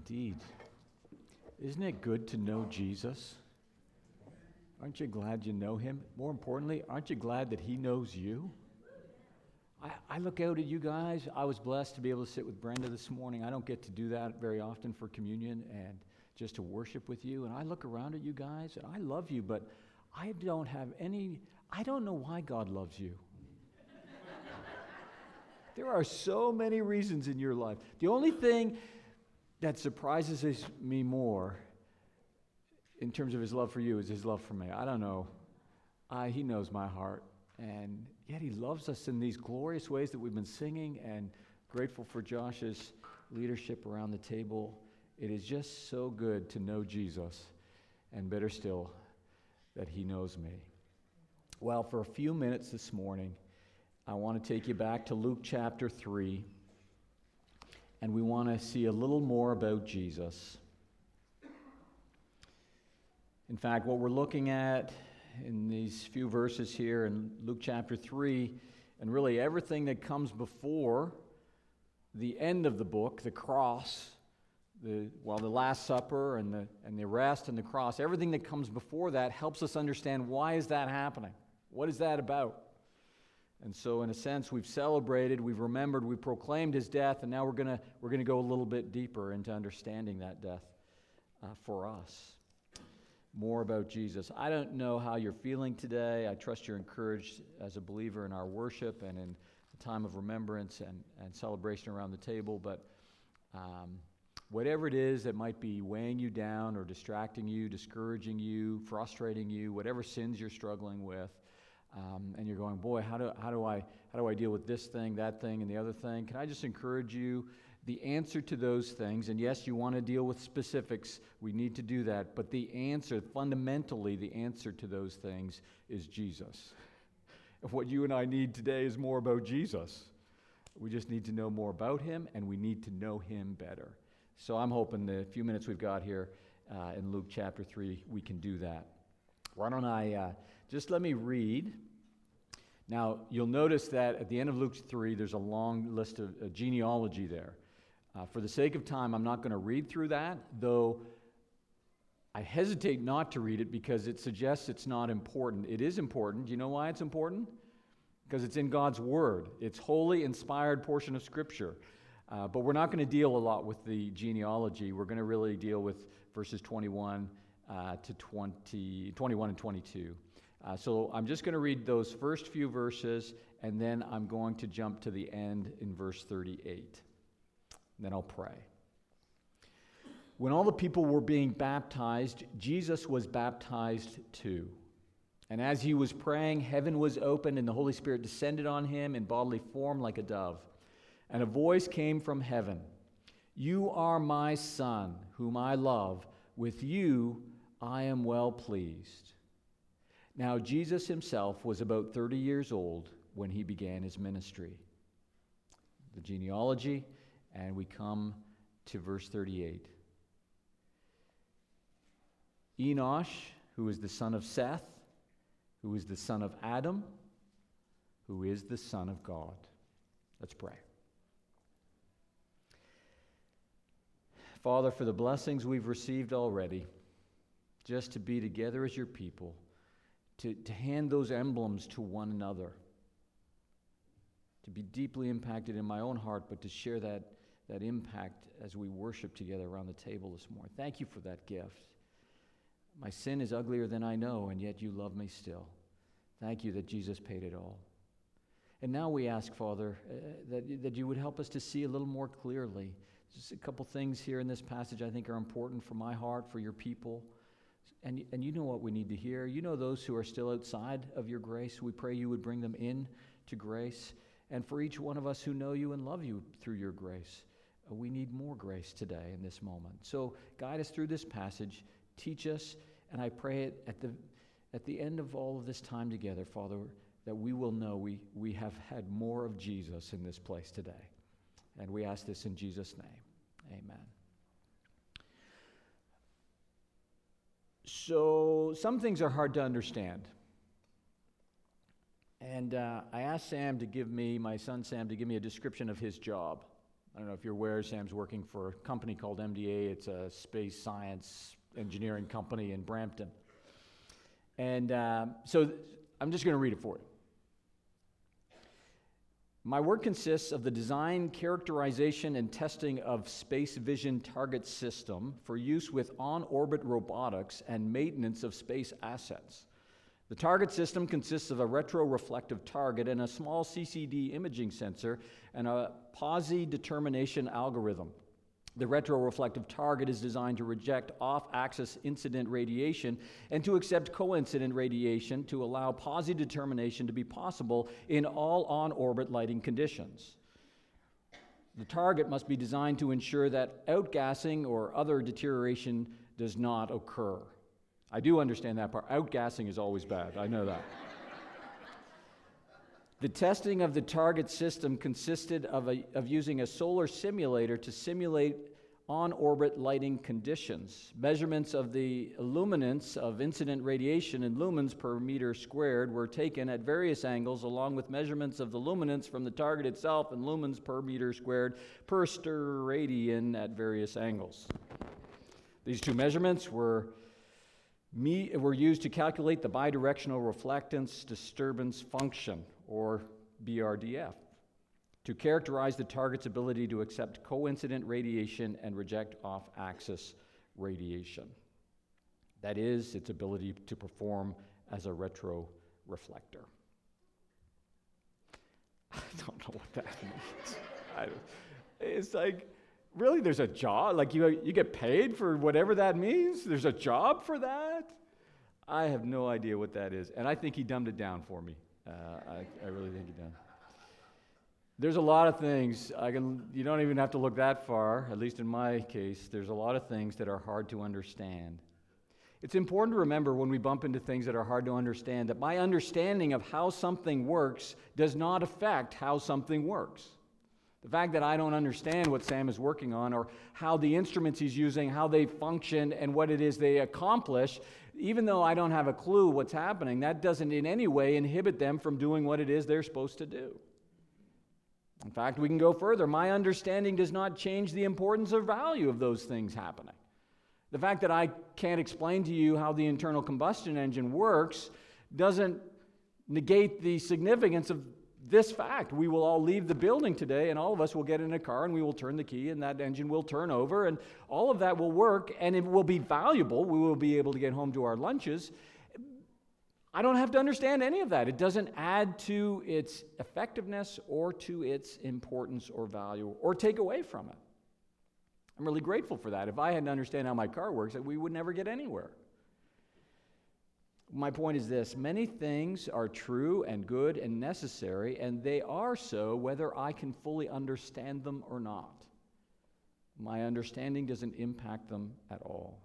Indeed. Isn't it good to know Jesus? Aren't you glad you know him? More importantly, aren't you glad that he knows you? I look out at you guys. I was blessed to be able to sit with Brenda this morning. I don't get to do that very often for communion and just to worship with you. And I look around at you guys, and I love you, but I don't know why God loves you. There are so many reasons in your life. The only thing that surprises me more in terms of his love for you is his love for me. I don't know. He knows my heart. And yet he loves us in these glorious ways that we've been singing, and grateful for Josh's leadership around the table. It is just so good to know Jesus, and better still, that he knows me. Well, for a few minutes this morning, I want to take you back to Luke chapter 3, and we want to see a little more about Jesus. In fact, what we're looking at in these few verses here in Luke chapter 3, and really everything that comes before the end of the book, the cross, the Last Supper and the rest and the cross, everything that comes before that helps us understand, why is that happening? What is that about? And so in a sense, we've celebrated, we've remembered, we've proclaimed his death, and now we're going to go a little bit deeper into understanding that death for us. More about Jesus. I don't know how you're feeling today. I trust you're encouraged as a believer in our worship and in the time of remembrance and celebration around the table, but whatever it is that might be weighing you down or distracting you, discouraging you, frustrating you, whatever sins you're struggling with, and you're going, boy, how do I deal with this thing, that thing, and the other thing? Can I just encourage you? The answer to those things, and yes, you want to deal with specifics, we need to do that, but fundamentally, the answer to those things is Jesus. And what you and I need today is more about Jesus. We just need to know more about him, and we need to know him better. So I'm hoping the few minutes we've got here in Luke chapter 3, we can do that. Why don't I just let me read. Now, you'll notice that at the end of Luke 3, there's a long list of genealogy there. For the sake of time, I'm not going to read through that, though I hesitate not to read it because it suggests it's not important. It is important. Do you know why it's important? Because it's in God's Word. It's holy, inspired portion of Scripture. But we're not going to deal a lot with the genealogy. We're going to really deal with verses 21 to 21 and 22. So I'm just going to read those first few verses, and then I'm going to jump to the end in verse 38. Then I'll pray. When all the people were being baptized, Jesus was baptized too. And as he was praying, heaven was opened, and the Holy Spirit descended on him in bodily form like a dove. And a voice came from heaven, "You are my Son, whom I love. With you I am well pleased." Now Jesus himself was about 30 years old when he began his ministry. The genealogy. And we come to verse 38. Enosh, who is the son of Seth, who is the son of Adam, who is the Son of God. Let's pray. Father, for the blessings we've received already, just to be together as your people, to hand those emblems to one another, to be deeply impacted in my own heart, but to share that impact as we worship together around the table this morning. Thank you for that gift. My sin is uglier than I know, and yet you love me still. Thank you that Jesus paid it all. And now we ask, Father, that you would help us to see a little more clearly. Just a couple things here in this passage I think are important for my heart, for your people. And you know what we need to hear. You know those who are still outside of your grace. We pray you would bring them in to grace. And for each one of us who know you and love you through your grace, we need more grace today in this moment. So guide us through this passage, teach us, and I pray it at the end of all of this time together, Father, that we will know we have had more of Jesus in this place today. And we ask this in Jesus' name. Amen. So some things are hard to understand. And I asked my son Sam, to give me a description of his job. I don't know if you're aware, Sam's working for a company called MDA. It's a space science engineering company in Brampton. And so I'm just going to read it for you. My work consists of the design, characterization, and testing of Space Vision Target System for use with on-orbit robotics and maintenance of space assets. The target system consists of a retroreflective target and a small CCD imaging sensor and a Pawsey determination algorithm. The retroreflective target is designed to reject off-axis incident radiation and to accept coincident radiation to allow Pawsey determination to be possible in all on-orbit lighting conditions. The target must be designed to ensure that outgassing or other deterioration does not occur. I do understand that part. Outgassing is always bad. I know that. The testing of the target system consisted of using a solar simulator to simulate on-orbit lighting conditions. Measurements of the illuminance of incident radiation in lumens per meter squared were taken at various angles, along with measurements of the luminance from the target itself and lumens per meter squared per steradian at various angles. These two measurements were used to calculate the bidirectional reflectance disturbance function, or BRDF, to characterize the target's ability to accept coincident radiation and reject off-axis radiation. That is, its ability to perform as a retroreflector. I don't know what that means. It's like, really, there's a job? Like you get paid for whatever that means? There's a job for that? I have no idea what that is. And I think he dumbed it down for me. I really think he did. There's a lot of things. You don't even have to look that far, at least in my case. There's a lot of things that are hard to understand. It's important to remember when we bump into things that are hard to understand that my understanding of how something works does not affect how something works. The fact that I don't understand what Sam is working on or how the instruments he's using, how they function, and what it is they accomplish, even though I don't have a clue what's happening, that doesn't in any way inhibit them from doing what it is they're supposed to do. In fact, we can go further. My understanding does not change the importance or value of those things happening. The fact that I can't explain to you how the internal combustion engine works doesn't negate the significance of this fact. We will all leave the building today, and all of us will get in a car, and we will turn the key, and that engine will turn over, and all of that will work, and it will be valuable. We will be able to get home to our lunches. I don't have to understand any of that. It doesn't add to its effectiveness or to its importance or value or take away from it. I'm really grateful for that. If I had to understand how my car works, we would never get anywhere. My point is this: many things are true and good and necessary, and they are so whether I can fully understand them or not. My understanding doesn't impact them at all.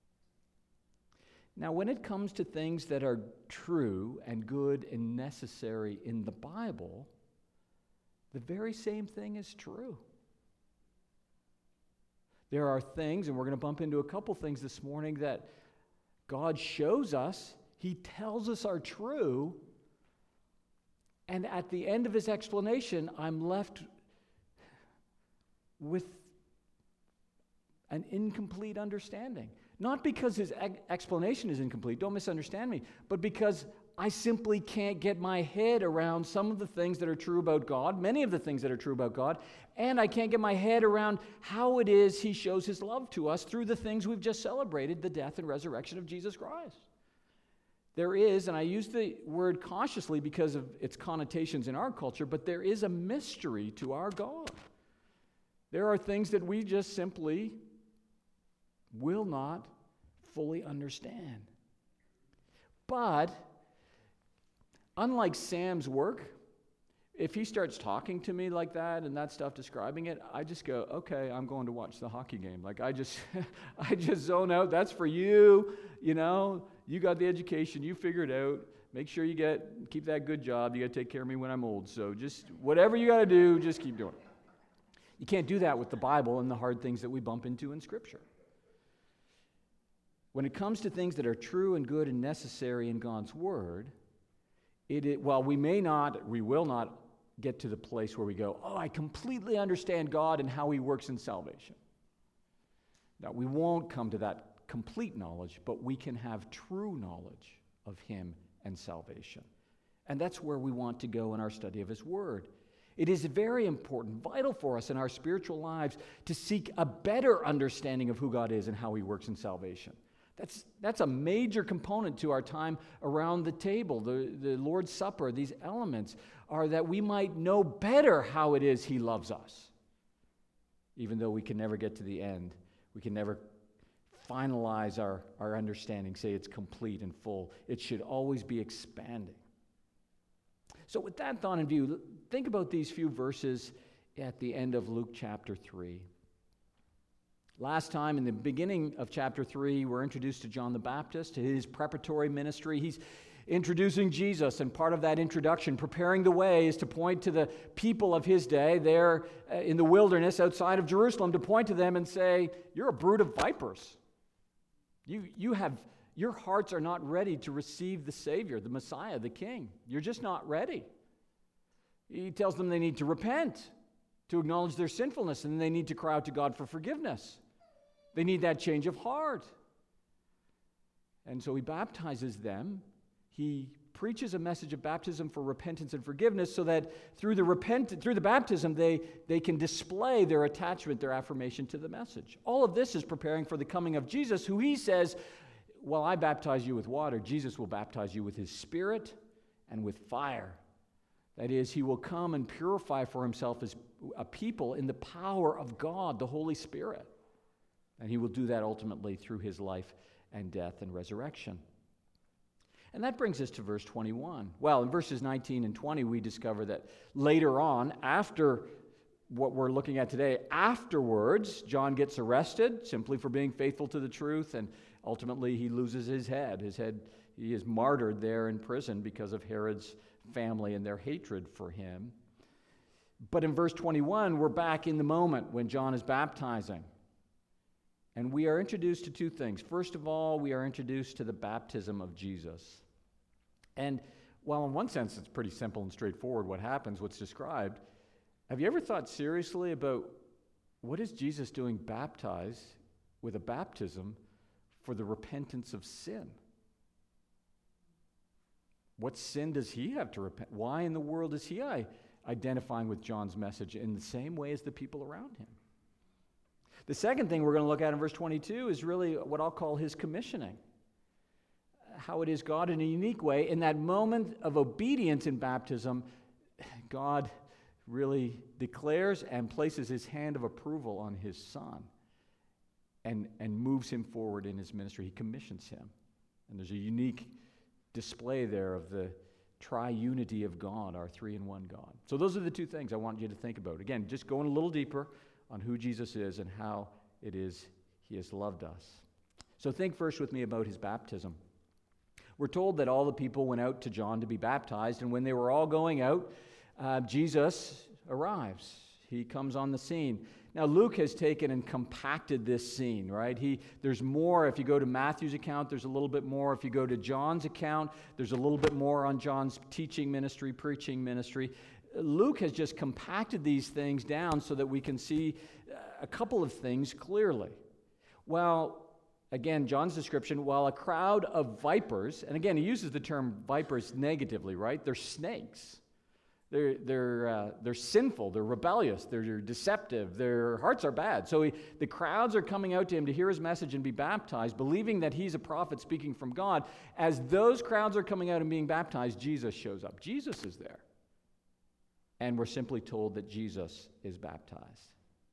Now, when it comes to things that are true and good and necessary in the Bible, the very same thing is true. There are things, and we're going to bump into a couple things this morning, that God shows us, He tells us are true, and at the end of His explanation, I'm left with an incomplete understanding. Not because His explanation is incomplete, don't misunderstand me, but because I simply can't get my head around some of the things that are true about God, many of the things that are true about God, and I can't get my head around how it is He shows His love to us through the things we've just celebrated, the death and resurrection of Jesus Christ. There is, and I use the word cautiously because of its connotations in our culture, but there is a mystery to our God. There are things that we just simply will not fully understand. But unlike Sam's work, if he starts talking to me like that and that stuff describing it, I just go, okay, I'm going to watch the hockey game. Like I just zone out. That's for you. You know, you got the education, you figure it out. Make sure you keep that good job. You got to take care of me when I'm old. So just whatever you got to do, just keep doing it. You can't do that with the Bible and the hard things that we bump into in Scripture. When it comes to things that are true and good and necessary in God's Word, while we will not get to the place where we go, oh, I completely understand God and how he works in salvation. Now, we won't come to that complete knowledge, but we can have true knowledge of him and salvation. And that's where we want to go in our study of his word. It is very important, vital for us in our spiritual lives to seek a better understanding of who God is and how he works in salvation. That's a major component to our time around the table. The Lord's Supper, these elements, are that we might know better how it is he loves us. Even though we can never get to the end. We can never finalize our understanding, say it's complete and full. It should always be expanding. So with that thought in view, think about these few verses at the end of Luke chapter 3. Last time, in the beginning of chapter 3, we're introduced to John the Baptist, to his preparatory ministry. He's introducing Jesus, and part of that introduction, preparing the way, is to point to the people of his day there in the wilderness outside of Jerusalem, to point to them and say, you're a brood of vipers. Your hearts are not ready to receive the Savior, the Messiah, the King. You're just not ready. He tells them they need to repent, to acknowledge their sinfulness, and they need to cry out to God for forgiveness. They need that change of heart. And so he baptizes them. He preaches a message of baptism for repentance and forgiveness so that through the baptism they can display their attachment, their affirmation to the message. All of this is preparing for the coming of Jesus, who he says, while I baptize you with water, Jesus will baptize you with his Spirit and with fire. That is, he will come and purify for himself as a people in the power of God, the Holy Spirit. And he will do that ultimately through his life and death and resurrection. And that brings us to verse 21. Well, in verses 19 and 20, we discover that later on, after what we're looking at today, afterwards, John gets arrested simply for being faithful to the truth, and ultimately he loses his head. He is martyred there in prison because of Herod's family and their hatred for him. But in verse 21, we're back in the moment when John is baptizing. And we are introduced to two things. First of all, we are introduced to the baptism of Jesus. And while in one sense it's pretty simple and straightforward what happens, what's described, have you ever thought seriously about what is Jesus doing baptized with a baptism for the repentance of sin? What sin does he have to repent? Why in the world is he identifying with John's message in the same way as the people around him? The second thing we're going to look at in verse 22 is really what I'll call his commissioning. How it is God in a unique way, in that moment of obedience in baptism, God really declares and places his hand of approval on his son and moves him forward in his ministry. He commissions him. And there's a unique display there of the triunity of God, our three-in-one God. So those are the two things I want you to think about. Again, just going a little deeper on who Jesus is and how it is he has loved us. So think first with me about his baptism. We're told that all the people went out to John to be baptized, and when they were all going out, Jesus arrives. He comes on the scene. Now, Luke has taken and compacted this scene, right? There's more. If you go to Matthew's account, there's a little bit more. If you go to John's account, there's a little bit more on John's teaching ministry, preaching ministry. Luke has just compacted these things down so that we can see a couple of things clearly. Well, again, John's description, while a crowd of vipers, and again, he uses the term vipers negatively, right? They're snakes. They're sinful, they're rebellious, they're deceptive, their hearts are bad. So the crowds are coming out to him to hear his message and be baptized, believing that he's a prophet speaking from God. As those crowds are coming out and being baptized, Jesus shows up. Jesus is there. And we're simply told that Jesus is baptized.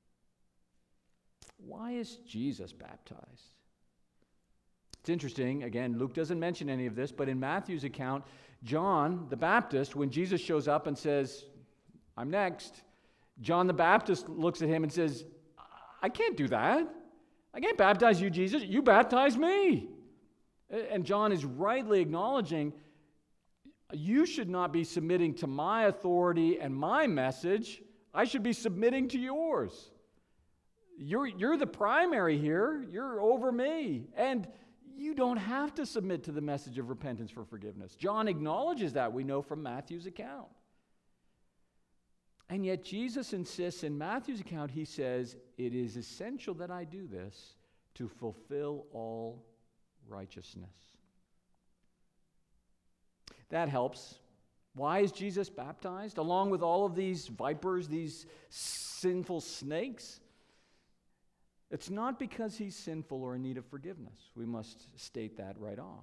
Why is Jesus baptized? It's interesting, again, Luke doesn't mention any of this, but in Matthew's account, John the Baptist, when Jesus shows up and says, I'm next, John the Baptist looks at him and says, I can't do that. I can't baptize you, Jesus. You baptize me. And John is rightly acknowledging, you should not be submitting to my authority and my message. I should be submitting to yours. You're the primary here. You're over me. And you don't have to submit to the message of repentance for forgiveness. John acknowledges that, we know from Matthew's account. And yet Jesus insists in Matthew's account, he says, it is essential that I do this to fulfill all righteousness. That helps. Why is Jesus baptized? Along with all of these vipers, these sinful snakes? It's not because he's sinful or in need of forgiveness. We must state that right off.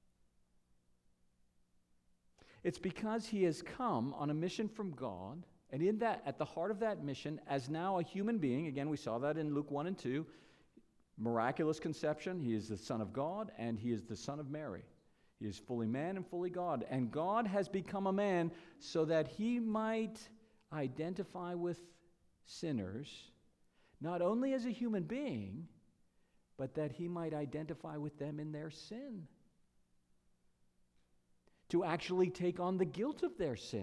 It's because he has come on a mission from God, and in that, at the heart of that mission, as now a human being, again, we saw that in Luke 1 and 2, miraculous conception, he is the Son of God, and he is the Son of Mary. He is fully man and fully God. And God has become a man so that he might identify with sinners, not only as a human being, but that he might identify with them in their sin. To actually take on the guilt of their sin.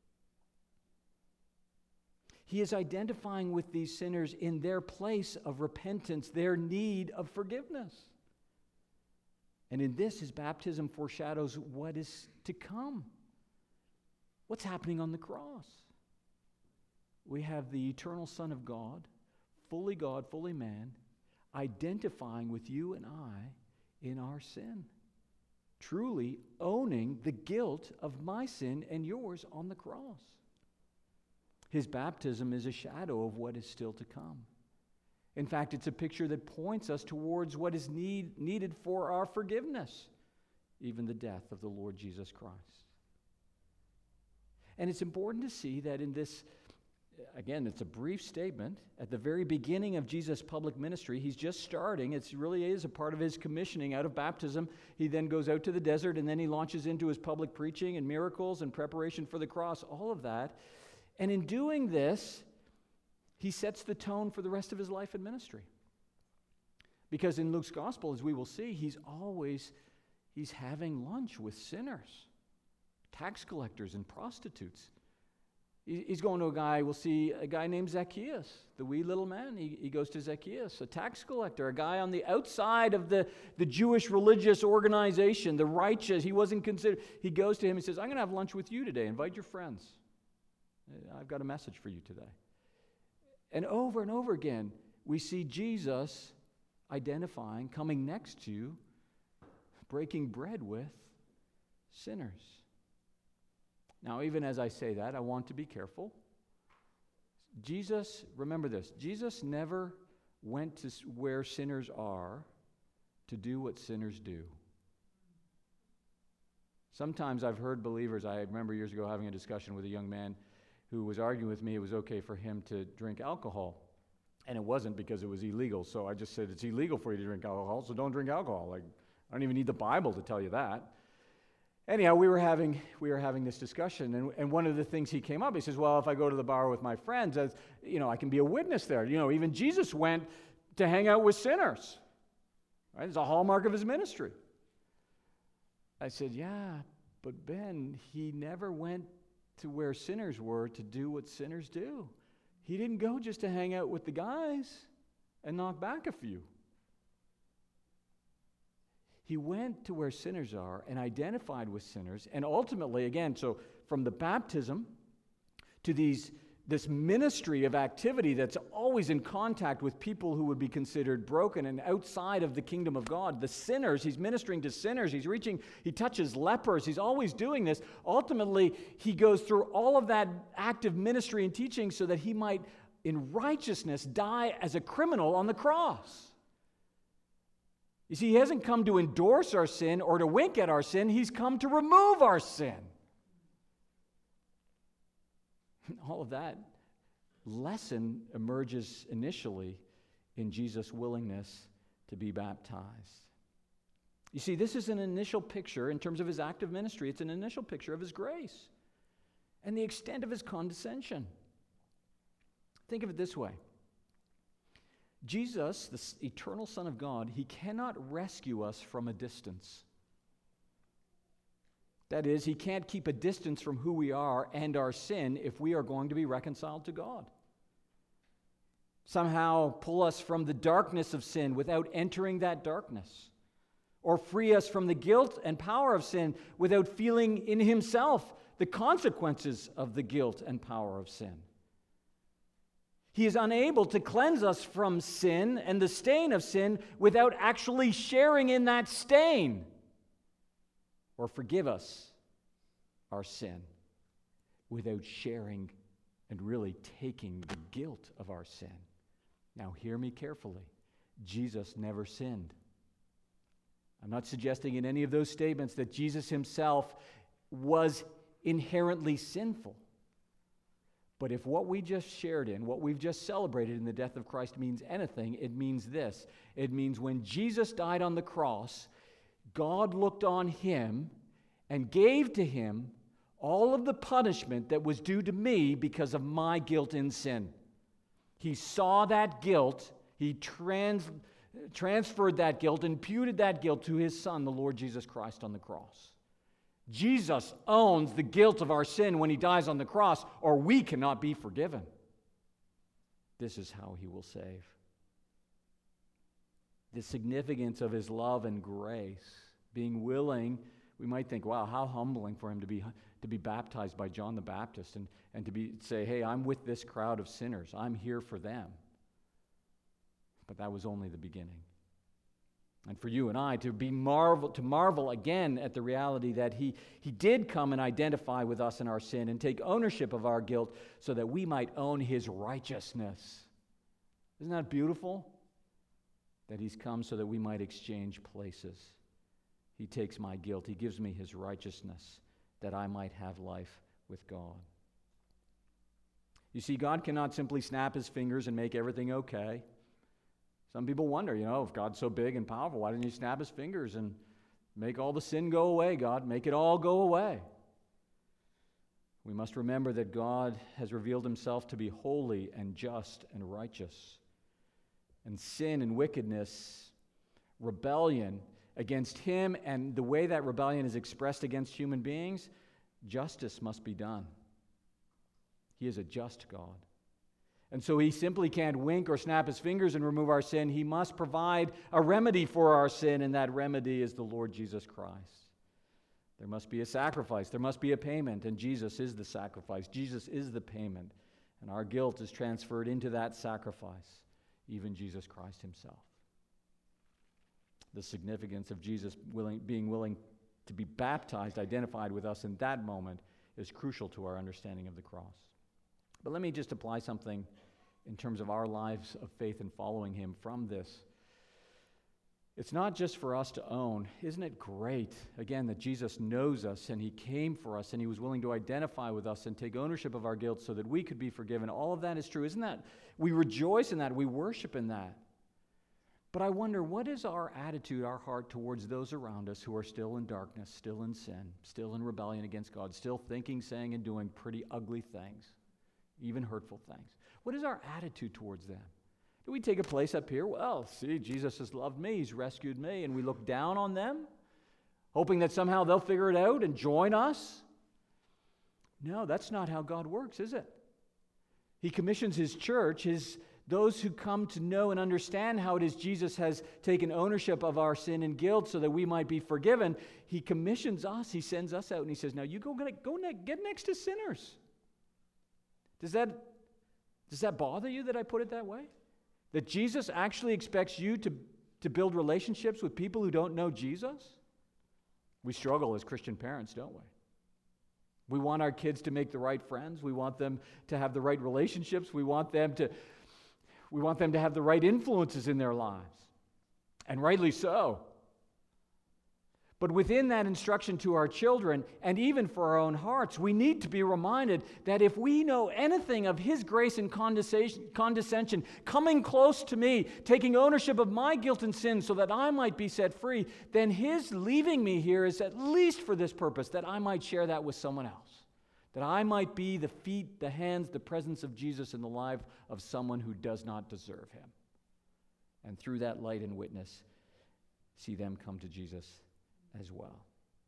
He is identifying with these sinners in their place of repentance, their need of forgiveness. And in this, his baptism foreshadows what is to come. What's happening on the cross? We have the eternal Son of God, fully man, identifying with you and I in our sin. Truly owning the guilt of my sin and yours on the cross. His baptism is a shadow of what is still to come. In fact, it's a picture that points us towards what is needed for our forgiveness, even the death of the Lord Jesus Christ. And it's important to see that in this, again, it's a brief statement. At the very beginning of Jesus' public ministry, he's just starting. It really is a part of his commissioning out of baptism. He then goes out to the desert, and then he launches into his public preaching and miracles and preparation for the cross, all of that. And in doing this, he sets the tone for the rest of his life and ministry. Because in Luke's gospel, as we will see, he's having lunch with sinners, tax collectors and prostitutes. He's going to we'll see a guy named Zacchaeus, the wee little man. He goes to Zacchaeus, a tax collector, a guy on the outside of the Jewish religious organization, the righteous. He wasn't considered. He goes to him and says, I'm going to have lunch with you today. Invite your friends. I've got a message for you today. And over again, we see Jesus identifying, coming next to, breaking bread with sinners. Now, even as I say that, I want to be careful. Remember this, Jesus never went to where sinners are to do what sinners do. Sometimes I've heard believers, I remember years ago having a discussion with a young man who was arguing with me it was okay for him to drink alcohol. And it wasn't because it was illegal. So I just said, it's illegal for you to drink alcohol, so don't drink alcohol. Like, I don't even need the Bible to tell you that. Anyhow, we were having this discussion, and one of the things he came up, he says, well, if I go to the bar with my friends, I can be a witness there. Even Jesus went to hang out with sinners. Right? It's a hallmark of his ministry. I said, yeah, but Ben, he never went to where sinners were to do what sinners do. He didn't go just to hang out with the guys and knock back a few. He went to where sinners are and identified with sinners, and ultimately, again, so from the baptism to this ministry of activity that's always in contact with people who would be considered broken and outside of the kingdom of God, the sinners, he's ministering to sinners, he touches lepers, he's always doing this. Ultimately, he goes through all of that active ministry and teaching so that he might, in righteousness, die as a criminal on the cross. You see, he hasn't come to endorse our sin or to wink at our sin, he's come to remove our sin. All of that lesson emerges initially in Jesus' willingness to be baptized. You see, this is an initial picture in terms of his active ministry. It's an initial picture of his grace and the extent of his condescension. Think of it this way. Jesus, the eternal Son of God, he cannot rescue us from a distance. That is, he can't keep a distance from who we are and our sin if we are going to be reconciled to God. Somehow pull us from the darkness of sin without entering that darkness. Or free us from the guilt and power of sin without feeling in himself the consequences of the guilt and power of sin. He is unable to cleanse us from sin and the stain of sin without actually sharing in that stain or forgive us our sin without sharing and really taking the guilt of our sin. Now, hear me carefully. Jesus never sinned. I'm not suggesting in any of those statements that Jesus himself was inherently sinful. But if what we just shared in, what we've just celebrated in the death of Christ means anything, it means this. It means when Jesus died on the cross, God looked on him and gave to him all of the punishment that was due to me because of my guilt in sin. He saw that guilt. He transferred that guilt, imputed that guilt to his Son, the Lord Jesus Christ, on the cross. Jesus owns the guilt of our sin when he dies on the cross, or we cannot be forgiven. This is how he will save. The significance of his love and grace, being willing, we might think, wow, how humbling for him to be baptized by John the Baptist and to say, hey, I'm with this crowd of sinners. I'm here for them. But that was only the beginning. And for you and I to marvel again at the reality that he did come and identify with us in our sin and take ownership of our guilt so that we might own his righteousness. Isn't that beautiful? That he's come so that we might exchange places. He takes my guilt. He gives me his righteousness that I might have life with God. You see, God cannot simply snap his fingers and make everything okay. Some people wonder, if God's so big and powerful, why didn't he snap his fingers and make all the sin go away, God? Make it all go away. We must remember that God has revealed himself to be holy and just and righteous. And sin and wickedness, rebellion against him, and the way that rebellion is expressed against human beings, justice must be done. He is a just God. And so he simply can't wink or snap his fingers and remove our sin. He must provide a remedy for our sin, and that remedy is the Lord Jesus Christ. There must be a sacrifice. There must be a payment, and Jesus is the sacrifice. Jesus is the payment, and our guilt is transferred into that sacrifice, even Jesus Christ himself. The significance of Jesus being willing to be baptized, identified with us in that moment, is crucial to our understanding of the cross. But let me just apply something in terms of our lives of faith and following him from this. It's not just for us to own. Isn't it great, again, that Jesus knows us and he came for us and he was willing to identify with us and take ownership of our guilt so that we could be forgiven? All of that is true. Isn't that? We rejoice in that. We worship in that. But I wonder, what is our attitude, our heart towards those around us who are still in darkness, still in sin, still in rebellion against God, still thinking, saying, and doing pretty ugly things? Even hurtful things. What is our attitude towards them? Do we take a place up here? Well, see, Jesus has loved me. He's rescued me. And we look down on them, hoping that somehow they'll figure it out and join us? No, that's not how God works, is it? He commissions his church, those who come to know and understand how it is Jesus has taken ownership of our sin and guilt so that we might be forgiven. He commissions us. He sends us out and he says, now you go get next to sinners. Does that bother you that I put it that way? That Jesus actually expects you to build relationships with people who don't know Jesus? We struggle as Christian parents, don't we? We want our kids to make the right friends. We want them to have the right relationships. We want them to have the right influences in their lives. And rightly so. But within that instruction to our children, and even for our own hearts, we need to be reminded that if we know anything of his grace and condescension, coming close to me, taking ownership of my guilt and sin so that I might be set free, then his leaving me here is at least for this purpose, that I might share that with someone else. That I might be the feet, the hands, the presence of Jesus in the life of someone who does not deserve him. And through that light and witness, see them come to Jesus as well.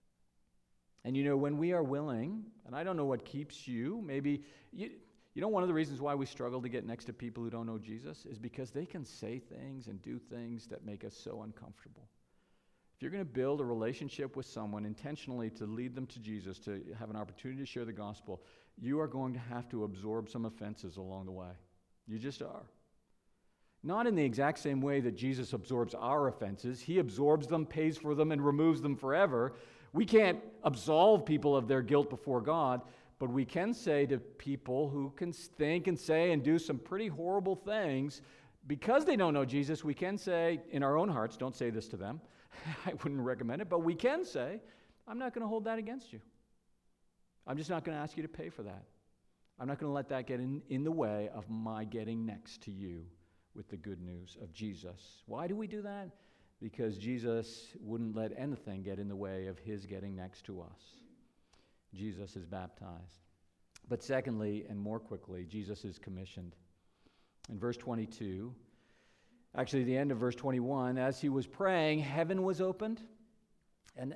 And when we are willing, and I don't know what keeps you, maybe, one of the reasons why we struggle to get next to people who don't know Jesus is because they can say things and do things that make us so uncomfortable. If you're going to build a relationship with someone intentionally to lead them to Jesus, to have an opportunity to share the gospel, you are going to have to absorb some offenses along the way. You just are. Not in the exact same way that Jesus absorbs our offenses. He absorbs them, pays for them, and removes them forever. We can't absolve people of their guilt before God, but we can say to people who can think and say and do some pretty horrible things, because they don't know Jesus, we can say in our own hearts, don't say this to them, I wouldn't recommend it, but we can say, I'm not going to hold that against you. I'm just not going to ask you to pay for that. I'm not going to let that get in the way of my getting next to you with the good news of Jesus. Why do we do that? Because Jesus wouldn't let anything get in the way of his getting next to us. Jesus is baptized. But secondly, and more quickly, Jesus is commissioned. In verse 22, actually the end of verse 21, as he was praying, heaven was opened. And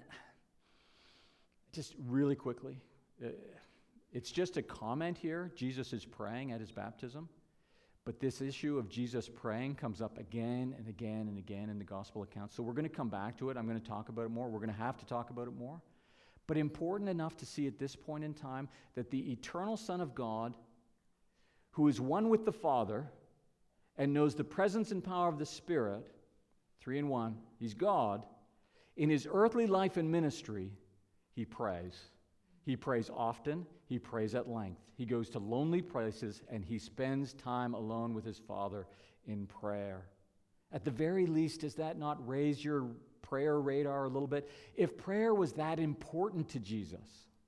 just really quickly, it's just a comment here. Jesus is praying at his baptism. But this issue of Jesus praying comes up again and again and again in the gospel accounts. So we're going to come back to it. I'm going to talk about it more. We're going to have to talk about it more. But important enough to see at this point in time that the eternal Son of God, who is one with the Father and knows the presence and power of the Spirit, 3 in 1, he's God, in his earthly life and ministry, he prays. He prays often. He prays at length. He goes to lonely places and he spends time alone with his Father in prayer. At the very least, does that not raise your prayer radar a little bit? If prayer was that important to Jesus,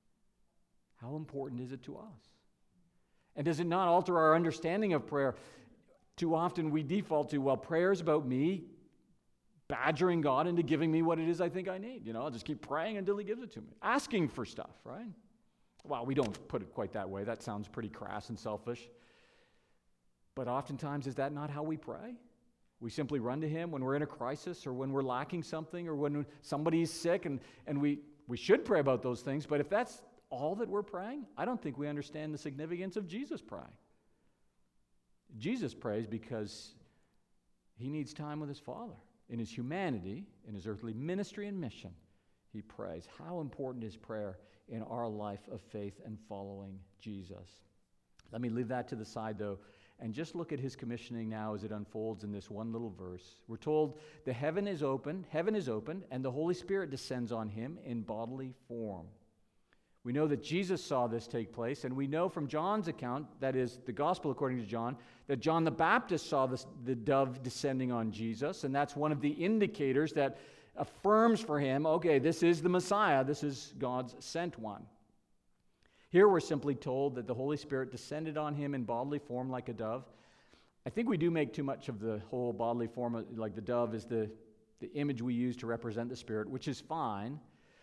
how important is it to us? And does it not alter our understanding of prayer? Too often we default to, well, prayer is about me badgering God into giving me what it is I think I need. I'll just keep praying until he gives it to me. Asking for stuff, right? Well, we don't put it quite that way. That sounds pretty crass and selfish. But oftentimes, is that not how we pray? We simply run to him when we're in a crisis or when we're lacking something or when somebody's sick, and we should pray about those things. But if that's all that we're praying, I don't think we understand the significance of Jesus praying. Jesus prays because he needs time with his Father. In his humanity, in his earthly ministry and mission, he prays. How important is prayer in our life of faith and following Jesus? Let me leave that to the side, though, and just look at his commissioning now as it unfolds in this one little verse. We're told the heaven is opened, and the Holy Spirit descends on him in bodily form. We know that Jesus saw this take place, and we know from John's account, that is, the gospel according to John, that John the Baptist saw the dove descending on Jesus, and that's one of the indicators that affirms for him, okay, this is the Messiah, this is God's sent one. Here we're simply told that the Holy Spirit descended on him in bodily form like a dove. I think we do make too much of the whole bodily form, like the dove is the image we use to represent the Spirit, which is fine.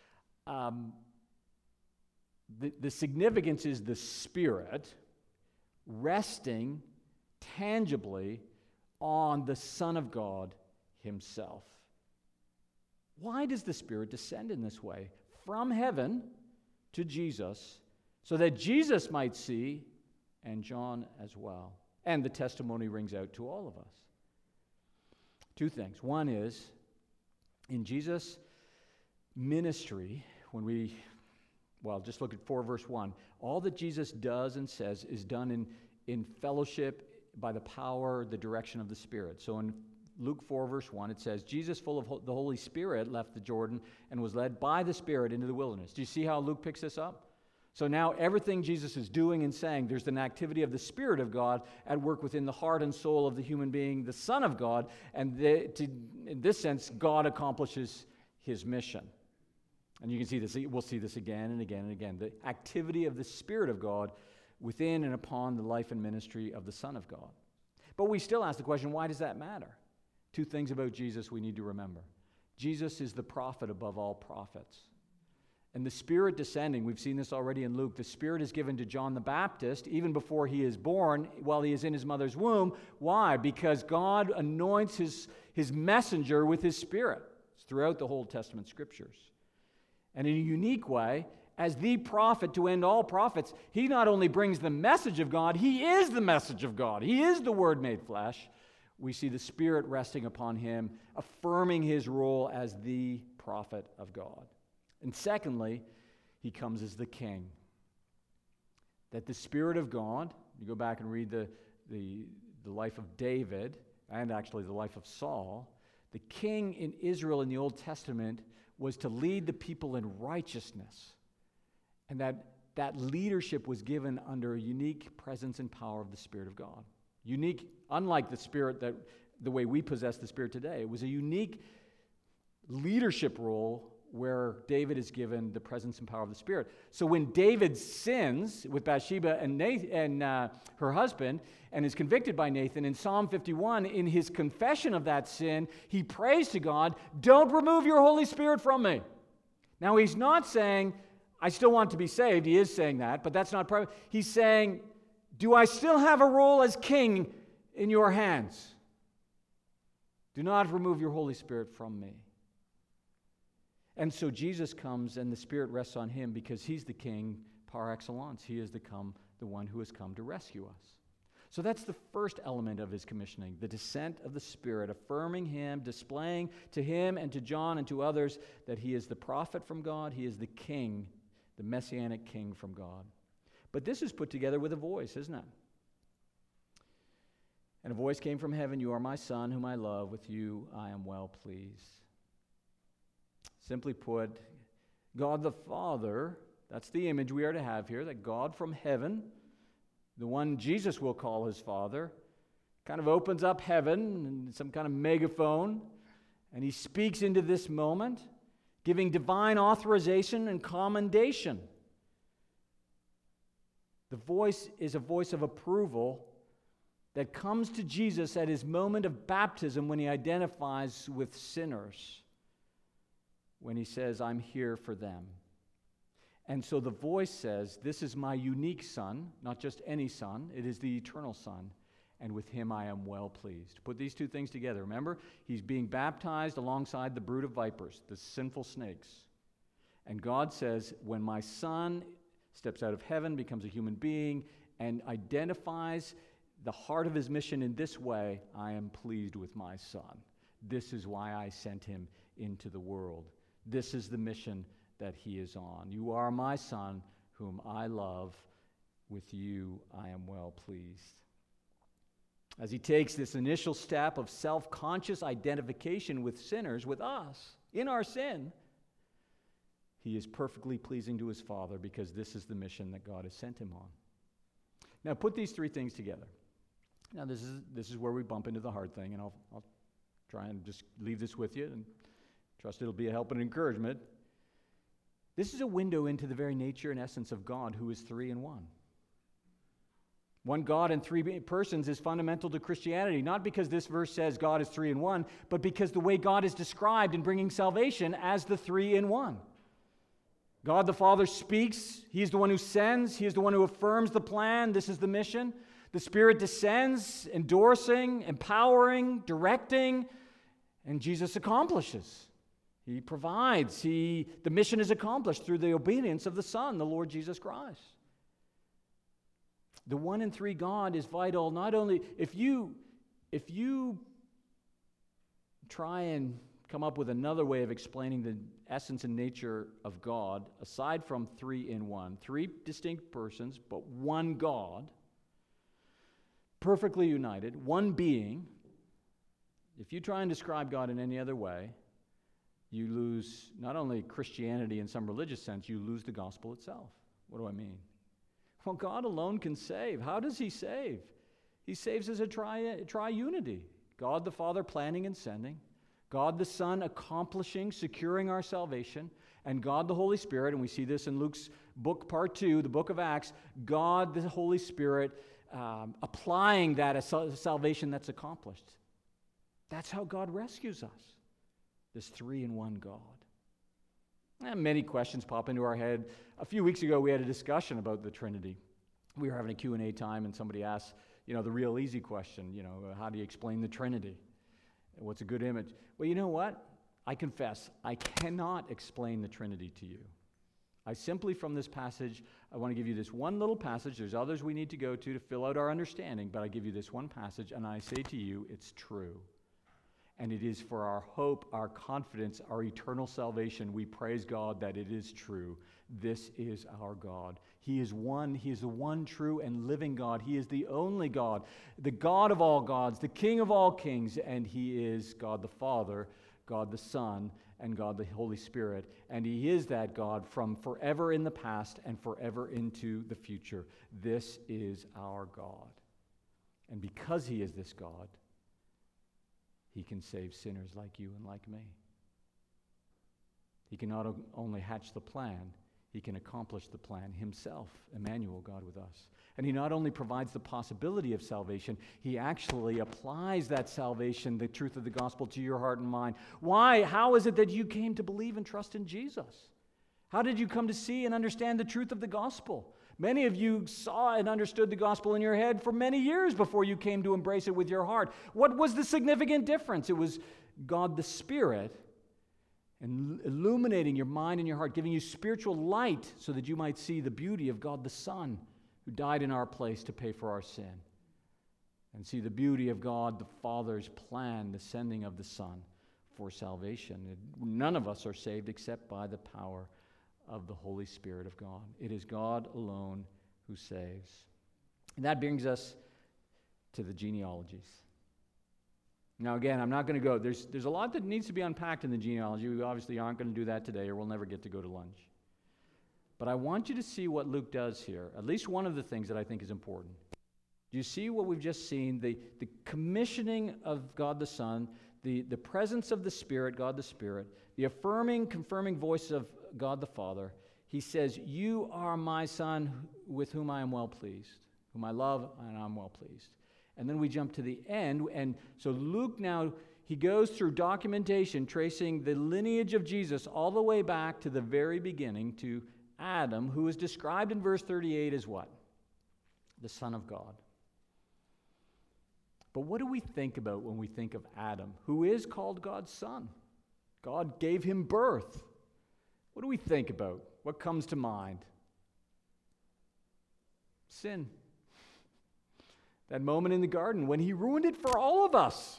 The significance is the Spirit resting tangibly on the Son of God himself. Why does the Spirit descend in this way? From heaven to Jesus, so that Jesus might see, and John as well. And the testimony rings out to all of us. Two things. One is, in Jesus' ministry, just look at 4 verse 1. All that Jesus does and says is done in fellowship by the power, the direction of the Spirit. So in Luke 4 verse 1, it says, Jesus, full of the Holy Spirit, left the Jordan and was led by the Spirit into the wilderness. Do you see how Luke picks this up? So now everything Jesus is doing and saying, there's an activity of the Spirit of God at work within the heart and soul of the human being, the Son of God, and in this sense, God accomplishes his mission. And you can see this, we'll see this again and again and again. The activity of the Spirit of God within and upon the life and ministry of the Son of God. But we still ask the question, why does that matter? Two things about Jesus we need to remember. Jesus is the prophet above all prophets. And the Spirit descending, we've seen this already in Luke, the Spirit is given to John the Baptist even before he is born, while he is in his mother's womb. Why? Because God anoints his messenger with his Spirit. It's throughout the Old Testament Scriptures. And in a unique way, as the prophet to end all prophets, he not only brings the message of God, he is the message of God. He is the Word made flesh. We see the Spirit resting upon him, affirming his role as the prophet of God. And secondly, he comes as the King. That the Spirit of God, you go back and read the the life of David, and actually the life of Saul, the king in Israel in the Old Testament was to lead the people in righteousness. And that leadership was given under a unique presence and power of the Spirit of God. Unique, unlike the way we possess the Spirit today. It was a unique leadership role where David is given the presence and power of the Spirit. So when David sins with Bathsheba and her husband and is convicted by Nathan, in Psalm 51, in his confession of that sin, he prays to God, "Don't remove your Holy Spirit from me." Now he's not saying, "I still want to be saved." He is saying that, but that's not part. He's saying, "Do I still have a role as king in your hands? Do not remove your Holy Spirit from me." And so Jesus comes and the Spirit rests on him because he's the king par excellence. He is the one who has come to rescue us. So that's the first element of his commissioning, the descent of the Spirit, affirming him, displaying to him and to John and to others that he is the prophet from God, he is the king, the messianic king from God. But this is put together with a voice, isn't it? And a voice came from heaven, "You are my Son, whom I love. With you I am well pleased." Simply put, God the Father, that's the image we are to have here, that God from heaven, the one Jesus will call his Father, kind of opens up heaven and some kind of megaphone, and he speaks into this moment, giving divine authorization and commendation. The voice is a voice of approval that comes to Jesus at his moment of baptism when he identifies with sinners, when he says, "I'm here for them." And so the voice says, "This is my unique Son, not just any Son, it is the eternal Son, and with him I am well pleased." Put these two things together. Remember, he's being baptized alongside the brood of vipers, the sinful snakes. And God says, when my Son steps out of heaven, becomes a human being, and identifies the heart of his mission in this way, I am pleased with my Son. This is why I sent him into the world. This is the mission that he is on. You are my Son, whom I love. With you I am well pleased. As he takes this initial step of self-conscious identification with sinners, with us, in our sin, he is perfectly pleasing to his Father because this is the mission that God has sent him on. Now put these three things together. Now this is where we bump into the hard thing, and I'll try and just leave this with you and trust it'll be a help and encouragement. This is a window into the very nature and essence of God, who is three in one. One God in three persons is fundamental to Christianity, not because this verse says God is three in one, but because the way God is described in bringing salvation as the three in one. God the Father speaks. He is the one who sends. He is the one who affirms the plan. This is the mission. The Spirit descends, endorsing, empowering, directing, and Jesus accomplishes. He provides. The mission is accomplished through the obedience of the Son, the Lord Jesus Christ. The one in three God is vital. Not only if you try and come up with another way of explaining the essence and nature of God, aside from three in one, three distinct persons, but one God, perfectly united, one being. If you try and describe God in any other way, you lose not only Christianity in some religious sense, you lose the gospel itself. What do I mean? Well, God alone can save. How does he save? He saves as a triunity. God the Father planning and sending, God the Son accomplishing, securing our salvation, and God the Holy Spirit, and we see this in Luke's book, part 2, the book of Acts, God the Holy Spirit applying that as salvation that's accomplished. That's how God rescues us. This three-in-one God. And many questions pop into our head. A few weeks ago, we had a discussion about the Trinity. We were having a Q&A time, and somebody asked, the real easy question, how do you explain the Trinity? What's a good image? Well, you know what? I confess, I cannot explain the Trinity to you. I simply, from this passage, I want to give you this one little passage. There's others we need to go to fill out our understanding, but I give you this one passage, and I say to you, it's true. And it is for our hope, our confidence, our eternal salvation. We praise God that it is true. This is our God. He is one. He is the one true and living God. He is the only God, the God of all gods, the King of all kings, and He is God the Father, God the Son, and God the Holy Spirit. And He is that God from forever in the past and forever into the future. This is our God. And because He is this God, He can save sinners like you and like me. He can not only hatch the plan, He can accomplish the plan Himself, Emmanuel, God with us. And He not only provides the possibility of salvation, He actually applies that salvation, the truth of the gospel, to your heart and mind. Why? How is it that you came to believe and trust in Jesus? How did you come to see and understand the truth of the gospel? Many of you saw and understood the gospel in your head for many years before you came to embrace it with your heart. What was the significant difference? It was God the Spirit and illuminating your mind and your heart, giving you spiritual light so that you might see the beauty of God the Son, who died in our place to pay for our sin, and see the beauty of God the Father's plan, the sending of the Son for salvation. None of us are saved except by the power of the Holy Spirit of God. It is God alone who saves. And that brings us to the genealogies. Now again, I'm not going to go, there's a lot that needs to be unpacked in the genealogy. We obviously aren't going to do that today, or we'll never get to go to lunch. But I want you to see what Luke does here, at least one of the things that I think is important. Do you see what we've just seen? The commissioning of God the Son, the presence of the Spirit, God the Spirit, the affirming, confirming voice of God the Father. He says, "You are my Son with whom I am well pleased, whom I love and I'm well pleased." And then we jump to the end, and so Luke now, he goes through documentation tracing the lineage of Jesus all the way back to the very beginning, to Adam, who is described in verse 38 as what? The Son of God. But what do we think about when we think of Adam, who is called God's son? God gave him birth. What do we think about? What comes to mind? Sin. That moment in the garden when he ruined it for all of us.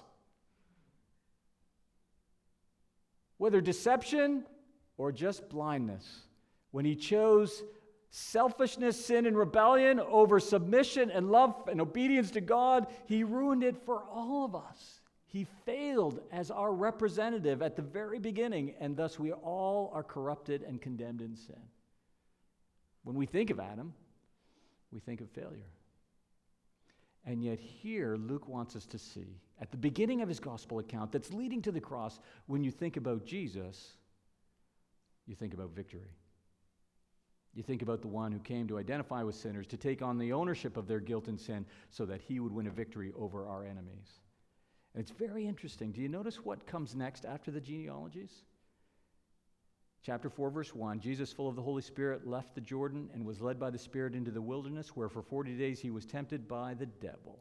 Whether deception or just blindness. When he chose selfishness, sin, and rebellion over submission and love and obedience to God, he ruined it for all of us. He failed as our representative at the very beginning, and thus we all are corrupted and condemned in sin. When we think of Adam, we think of failure. And yet here, Luke wants us to see, at the beginning of his gospel account that's leading to the cross, when you think about Jesus, you think about victory. You think about the one who came to identify with sinners, to take on the ownership of their guilt and sin so that he would win a victory over our enemies. And it's very interesting. Do you notice what comes next after the genealogies? Chapter 4, verse 1, Jesus, full of the Holy Spirit, left the Jordan and was led by the Spirit into the wilderness, where for 40 days he was tempted by the devil.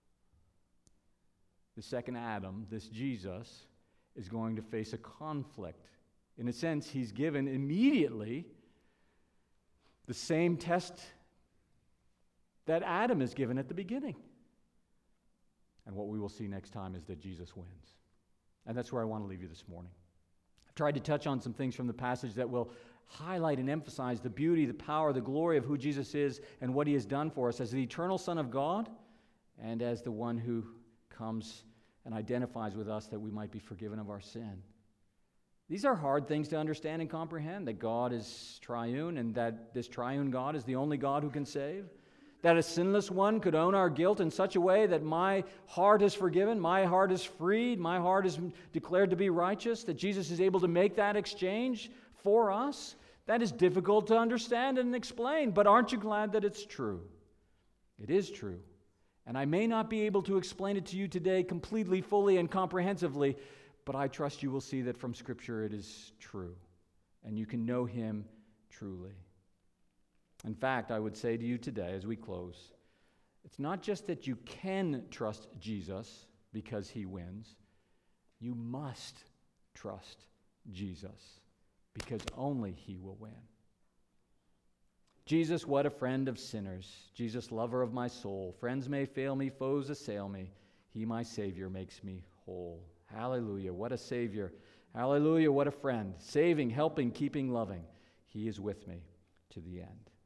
The second Adam, this Jesus, is going to face a conflict. In a sense, he's given immediately the same test that Adam is given at the beginning. And what we will see next time is that Jesus wins. And that's where I want to leave you this morning. I've tried to touch on some things from the passage that will highlight and emphasize the beauty, the power, the glory of who Jesus is and what he has done for us as the eternal Son of God and as the one who comes and identifies with us that we might be forgiven of our sin. These are hard things to understand and comprehend, that God is triune and that this triune God is the only God who can save. That a sinless one could own our guilt in such a way that my heart is forgiven, my heart is freed, my heart is declared to be righteous, that Jesus is able to make that exchange for us. That is difficult to understand and explain, but aren't you glad that it's true? It is true. And I may not be able to explain it to you today completely, fully, and comprehensively, but I trust you will see that from Scripture it is true, and you can know him truly. In fact, I would say to you today as we close, it's not just that you can trust Jesus because he wins. You must trust Jesus because only he will win. Jesus, what a friend of sinners. Jesus, lover of my soul. Friends may fail me, foes assail me. He, my Savior, makes me whole. Hallelujah. What a Savior. Hallelujah. What a friend. Saving, helping, keeping, loving. He is with me to the end.